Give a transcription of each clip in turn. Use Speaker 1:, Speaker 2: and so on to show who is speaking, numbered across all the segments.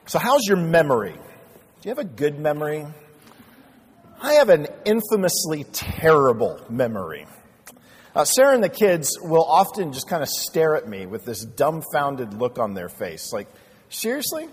Speaker 1: So how's your memory? Do you have a good memory? I have an infamously terrible memory. Sarah and the kids will often just kind of stare at me with this dumbfounded look on their face. Like, seriously?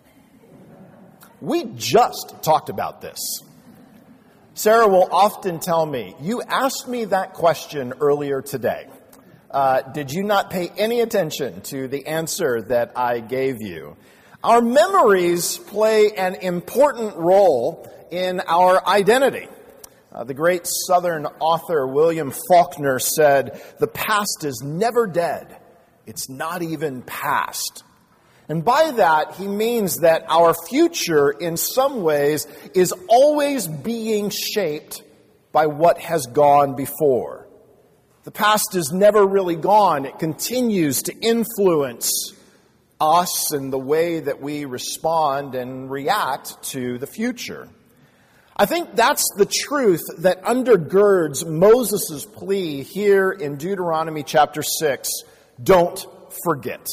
Speaker 1: We just talked about this. Sarah will often tell me, you asked me that question earlier today. Did you not pay any attention to the answer that I gave you? Our memories play an important role in our identity. The great Southern author William Faulkner said, "The past is never dead. It's not even past." And by that, he means that our future, in some ways, is always being shaped by what has gone before. The past is never really gone. It continues to influence us and the way that we respond and react to the future. I think that's the truth that undergirds Moses' plea here in Deuteronomy chapter 6. Don't forget.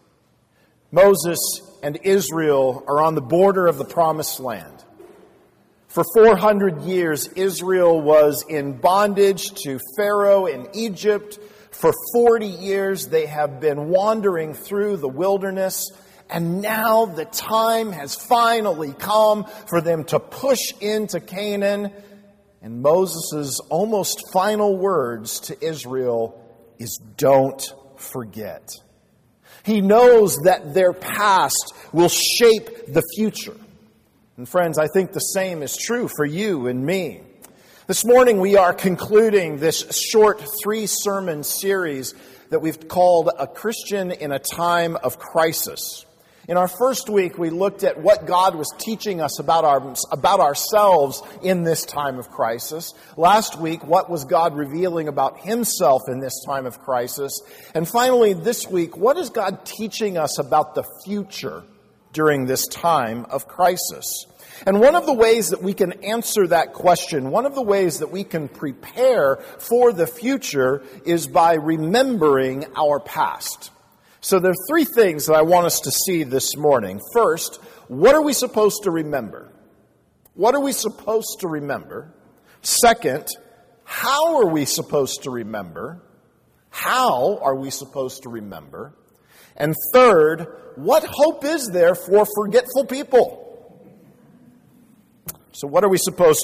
Speaker 1: Moses and Israel are on the border of the Promised Land. For 400 years, Israel was in bondage to Pharaoh in Egypt. For 40 years, they have been wandering through the wilderness. And now the time has finally come for them to push into Canaan. And Moses' almost final words to Israel is, don't forget. He knows that their past will shape the future. And friends, I think the same is true for you and me. This morning we are concluding this short 3-sermon series that we've called A Christian in a Time of Crisis. In our first week, we looked at what God was teaching us about ourselves in this time of crisis. Last week, what was God revealing about Himself in this time of crisis? And finally, this week, what is God teaching us about the future during this time of crisis? And one of the ways that we can answer that question, one of the ways that we can prepare for the future is by remembering our past. So there are 3 things that I want us to see this morning. First, what are we supposed to remember? What are we supposed to remember? Second, how are we supposed to remember? How are we supposed to remember? And third, what hope is there for forgetful people? So what are we supposed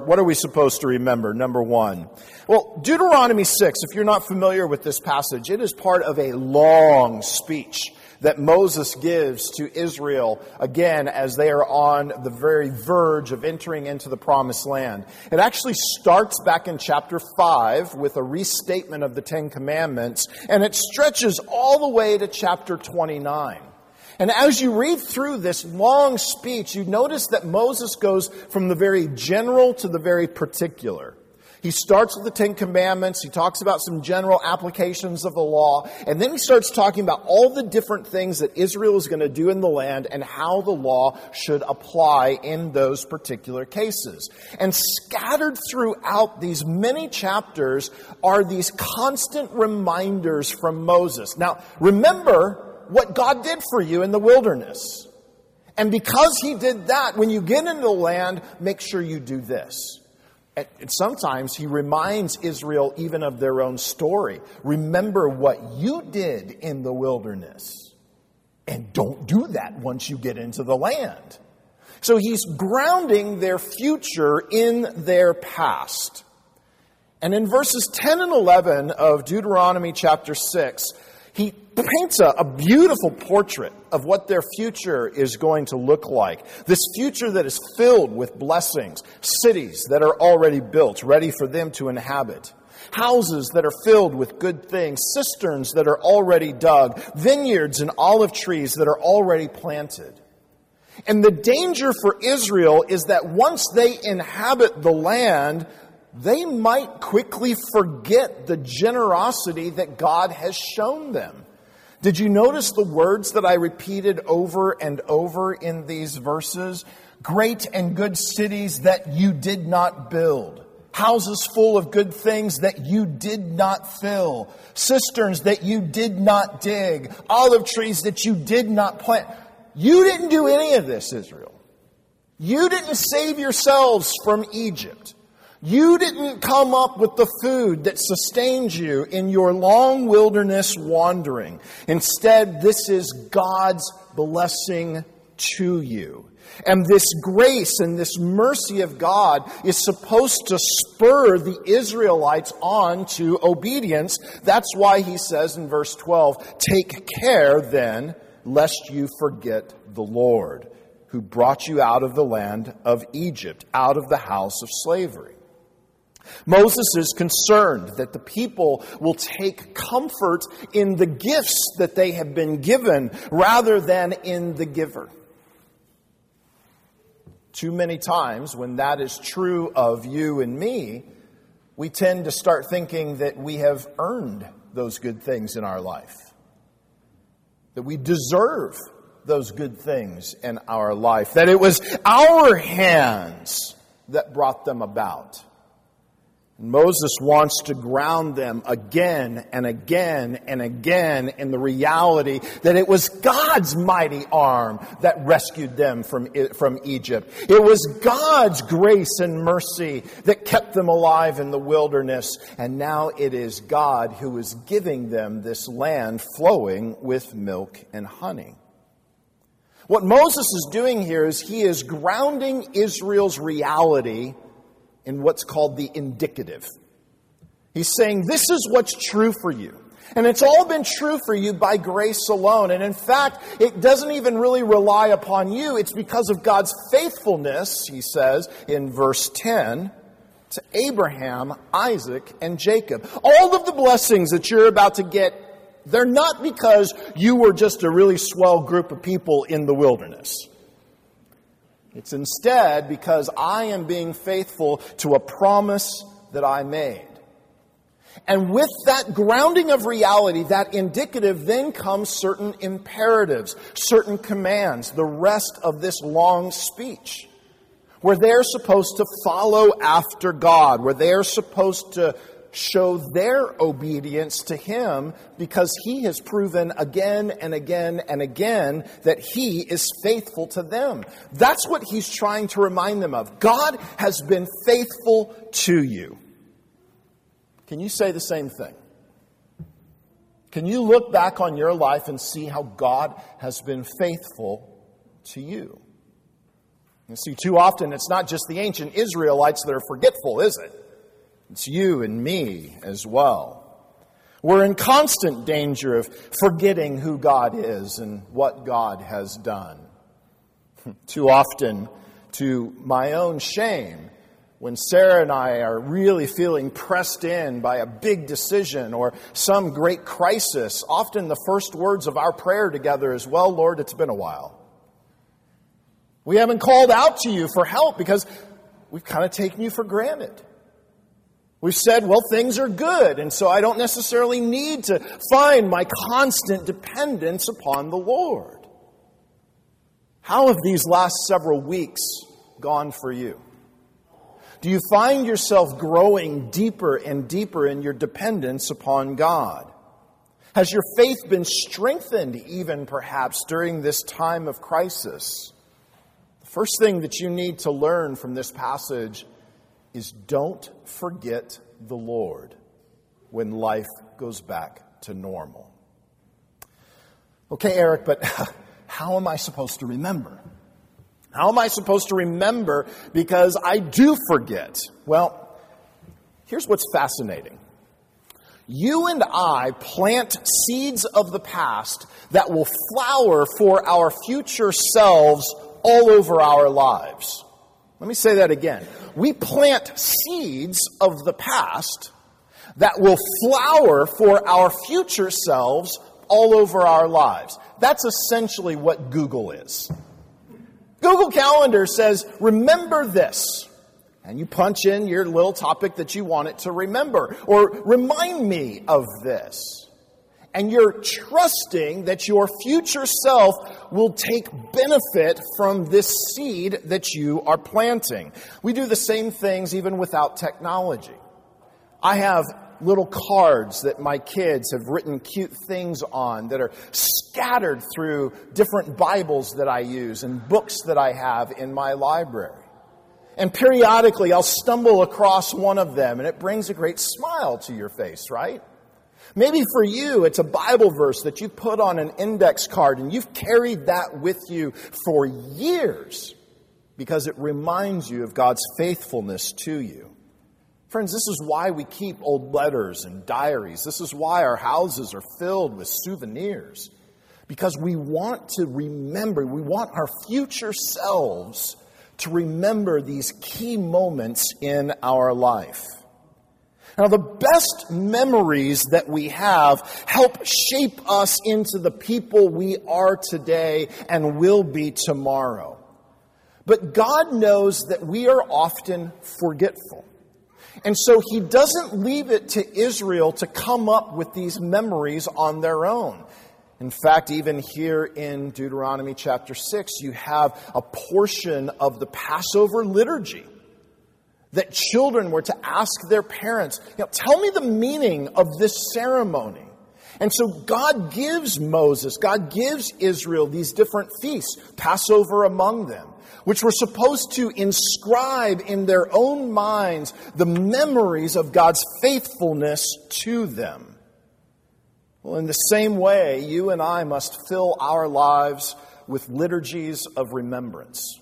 Speaker 1: to remember? Number 1. Well, Deuteronomy 6, if you're not familiar with this passage, it is part of a long speech that Moses gives to Israel, again, as they are on the very verge of entering into the Promised Land. It actually starts back in chapter 5 with a restatement of the 10 Commandments, and it stretches all the way to chapter 29. And as you read through this long speech, you notice that Moses goes from the very general to the very particular. He starts with the 10 Commandments, he talks about some general applications of the law, and then he starts talking about all the different things that Israel is going to do in the land and how the law should apply in those particular cases. And scattered throughout these many chapters are these constant reminders from Moses. Now, remember what God did for you in the wilderness. And because He did that, when you get into the land, make sure you do this. And sometimes He reminds Israel even of their own story. Remember what you did in the wilderness. And don't do that once you get into the land. So He's grounding their future in their past. And in verses 10 and 11 of Deuteronomy chapter 6, He paints a beautiful portrait of what their future is going to look like. This future that is filled with blessings, cities that are already built, ready for them to inhabit, houses that are filled with good things, cisterns that are already dug, vineyards and olive trees that are already planted. And the danger for Israel is that once they inhabit the land, they might quickly forget the generosity that God has shown them. Did you notice the words that I repeated over and over in these verses? Great and good cities that you did not build. Houses full of good things that you did not fill. Cisterns that you did not dig. Olive trees that you did not plant. You didn't do any of this, Israel. You didn't save yourselves from Egypt. You didn't come up with the food that sustained you in your long wilderness wandering. Instead, this is God's blessing to you. And this grace and this mercy of God is supposed to spur the Israelites on to obedience. That's why he says in verse 12, "Take care then, lest you forget the Lord, who brought you out of the land of Egypt, out of the house of slavery." Moses is concerned that the people will take comfort in the gifts that they have been given rather than in the giver. Too many times when that is true of you and me, we tend to start thinking that we have earned those good things in our life, that we deserve those good things in our life, that it was our hands that brought them about. And Moses wants to ground them again and again and again in the reality that it was God's mighty arm that rescued them from Egypt. It was God's grace and mercy that kept them alive in the wilderness. And now it is God who is giving them this land flowing with milk and honey. What Moses is doing here is he is grounding Israel's reality in what's called the indicative. He's saying, this is what's true for you. And it's all been true for you by grace alone. And in fact, it doesn't even really rely upon you. It's because of God's faithfulness, he says in verse 10, to Abraham, Isaac, and Jacob. All of the blessings that you're about to get, they're not because you were just a really swell group of people in the wilderness. It's instead because I am being faithful to a promise that I made. And with that grounding of reality, that indicative, then comes certain imperatives, certain commands, the rest of this long speech, where they're supposed to follow after God, where they're supposed to show their obedience to Him because He has proven again and again and again that He is faithful to them. That's what He's trying to remind them of. God has been faithful to you. Can you say the same thing? Can you look back on your life and see how God has been faithful to you? You see, too often it's not just the ancient Israelites that are forgetful, is it? It's you and me as well. We're in constant danger of forgetting who God is and what God has done. Too often, to my own shame, when Sarah and I are really feeling pressed in by a big decision or some great crisis, often the first words of our prayer together is, "Well, Lord, it's been a while." We haven't called out to you for help because we've kind of taken you for granted. We've said, well, things are good, and so I don't necessarily need to find my constant dependence upon the Lord. How have these last several weeks gone for you? Do you find yourself growing deeper and deeper in your dependence upon God? Has your faith been strengthened even perhaps during this time of crisis? The first thing that you need to learn from this passage is don't forget the Lord when life goes back to normal. Okay, Eric, but how am I supposed to remember? How am I supposed to remember because I do forget? Well, here's what's fascinating. You and I plant seeds of the past that will flower for our future selves all over our lives. Let me say that again. We plant seeds of the past that will flower for our future selves all over our lives. That's essentially what Google is. Google Calendar says, remember this. And you punch in your little topic that you want it to remember. Or remind me of this. And you're trusting that your future self will take benefit from this seed that you are planting. We do the same things even without technology. I have little cards that my kids have written cute things on that are scattered through different Bibles that I use and books that I have in my library. And periodically I'll stumble across one of them and it brings a great smile to your face, right? Maybe for you it's a Bible verse that you put on an index card and you've carried that with you for years because it reminds you of God's faithfulness to you. Friends, this is why we keep old letters and diaries. This is why our houses are filled with souvenirs. Because we want to remember, we want our future selves to remember these key moments in our life. Now, the best memories that we have help shape us into the people we are today and will be tomorrow. But God knows that we are often forgetful. And so He doesn't leave it to Israel to come up with these memories on their own. In fact, even here in Deuteronomy chapter 6, you have a portion of the Passover liturgy that children were to ask their parents, tell me the meaning of this ceremony. And so God gives Moses, God gives Israel these different feasts, Passover among them, which were supposed to inscribe in their own minds the memories of God's faithfulness to them. Well, in the same way, you and I must fill our lives with liturgies of remembrance.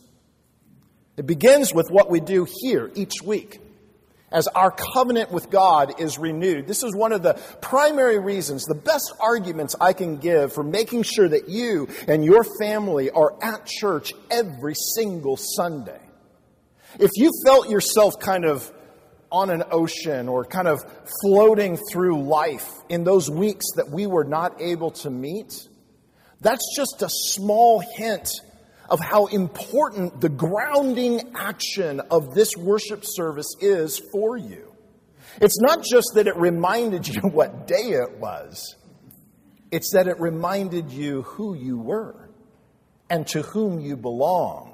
Speaker 1: It begins with what we do here each week. As our covenant with God is renewed, this is one of the primary reasons, the best arguments I can give for making sure that you and your family are at church every single Sunday. If you felt yourself kind of on an ocean or kind of floating through life in those weeks that we were not able to meet, that's just a small hint of how important the grounding action of this worship service is for you. It's not just that it reminded you what day it was. It's that it reminded you who you were and to whom you belonged.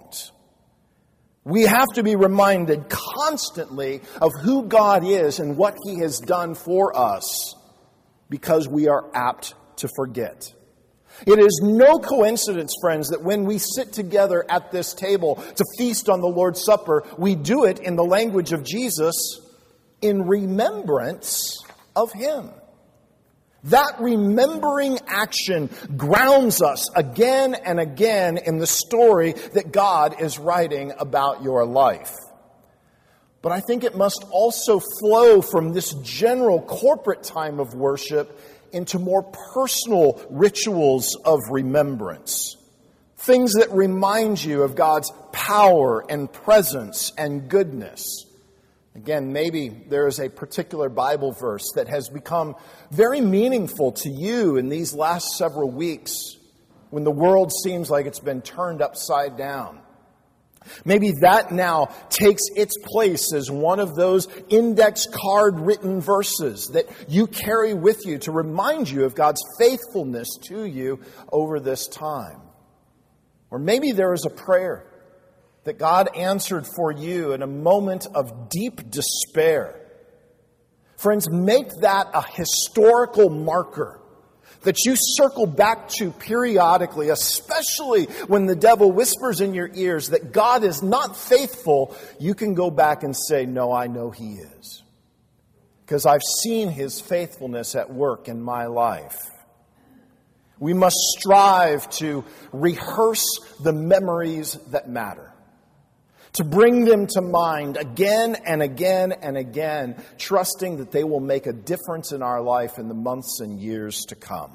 Speaker 1: We have to be reminded constantly of who God is and what He has done for us because we are apt to forget. It is no coincidence, friends, that when we sit together at this table to feast on the Lord's Supper, we do it in the language of Jesus in remembrance of Him. That remembering action grounds us again and again in the story that God is writing about your life. But I think it must also flow from this general corporate time of worship into more personal rituals of remembrance. Things that remind you of God's power and presence and goodness. Again, maybe there is a particular Bible verse that has become very meaningful to you in these last several weeks when the world seems like it's been turned upside down. Maybe that now takes its place as one of those index card written verses that you carry with you to remind you of God's faithfulness to you over this time. Or maybe there is a prayer that God answered for you in a moment of deep despair. Friends, make that a historical marker that you circle back to periodically, especially when the devil whispers in your ears that God is not faithful. You can go back and say, no, I know He is. Because I've seen His faithfulness at work in my life. We must strive to rehearse the memories that matter. To bring them to mind again and again and again, trusting that they will make a difference in our life in the months and years to come.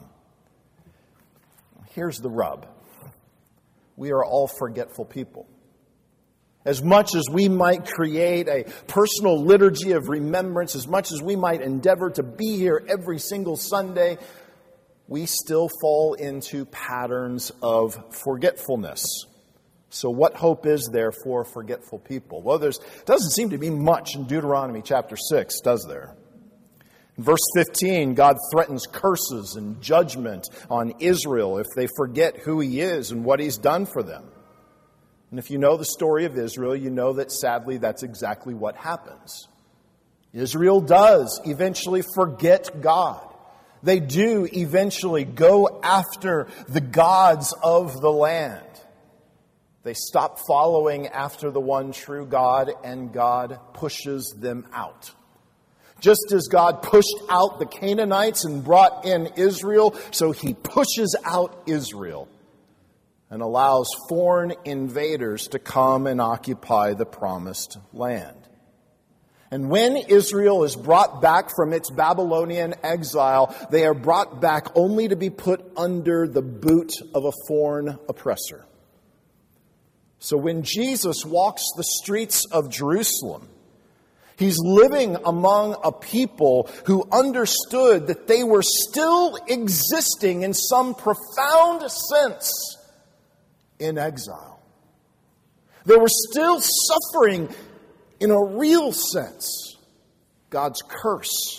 Speaker 1: Here's the rub. We are all forgetful people. As much as we might create a personal liturgy of remembrance, as much as we might endeavor to be here every single Sunday, we still fall into patterns of forgetfulness. So what hope is there for forgetful people? Well, there doesn't seem to be much in Deuteronomy chapter 6, does there? In verse 15, God threatens curses and judgment on Israel if they forget who He is and what He's done for them. And if you know the story of Israel, you know that sadly that's exactly what happens. Israel does eventually forget God. They do eventually go after the gods of the land. They stop following after the one true God, and God pushes them out. Just as God pushed out the Canaanites and brought in Israel, so he pushes out Israel and allows foreign invaders to come and occupy the promised land. And when Israel is brought back from its Babylonian exile, they are brought back only to be put under the boot of a foreign oppressor. So when Jesus walks the streets of Jerusalem, he's living among a people who understood that they were still existing in some profound sense in exile. They were still suffering in a real sense God's curse.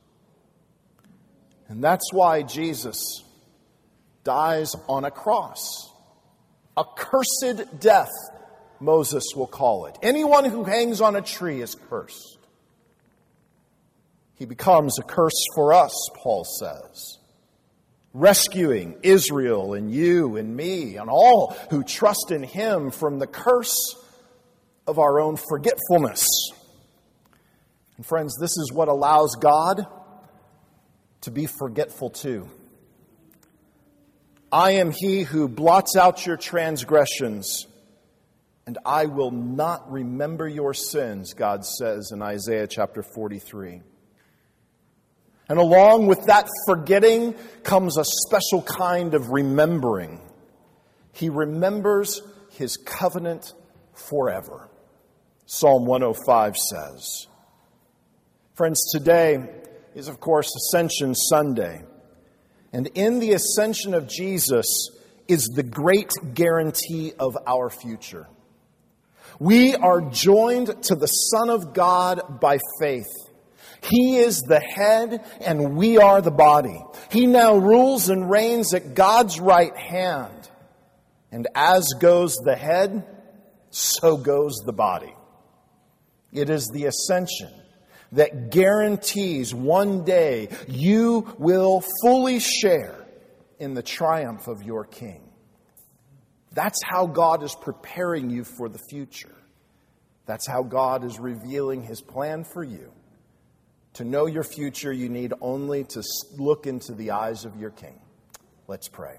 Speaker 1: And that's why Jesus dies on a cross. A cursed death, Moses will call it. Anyone who hangs on a tree is cursed. He becomes a curse for us, Paul says, rescuing Israel and you and me and all who trust in him from the curse of our own forgetfulness. And friends, this is what allows God to be forgetful too. I am he who blots out your transgressions, and I will not remember your sins, God says in Isaiah chapter 43. And along with that forgetting comes a special kind of remembering. He remembers his covenant forever. Psalm 105 says. Friends, today is, of course, Ascension Sunday. And in the ascension of Jesus is the great guarantee of our future. We are joined to the Son of God by faith. He is the head and we are the body. He now rules and reigns at God's right hand. And as goes the head, so goes the body. It is the ascension that guarantees one day you will fully share in the triumph of your King. That's how God is preparing you for the future. That's how God is revealing his plan for you. To know your future, you need only to look into the eyes of your King. Let's pray.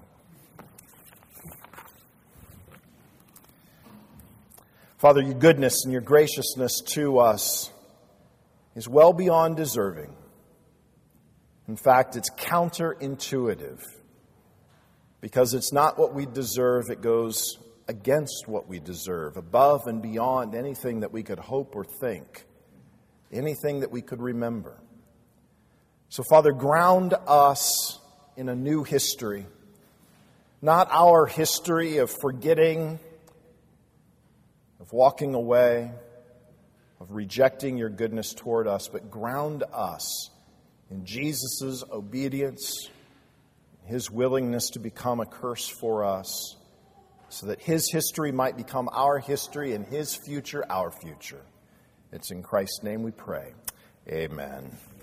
Speaker 1: Father, your goodness and your graciousness to us is well beyond deserving. In fact, it's counterintuitive. Because it's not what we deserve, it goes against what we deserve, above and beyond anything that we could hope or think, anything that we could remember. So, Father, ground us in a new history, not our history of forgetting, of walking away, of rejecting your goodness toward us, but ground us in Jesus' obedience, his willingness to become a curse for us, so that his history might become our history and his future our future. It's in Christ's name we pray. Amen.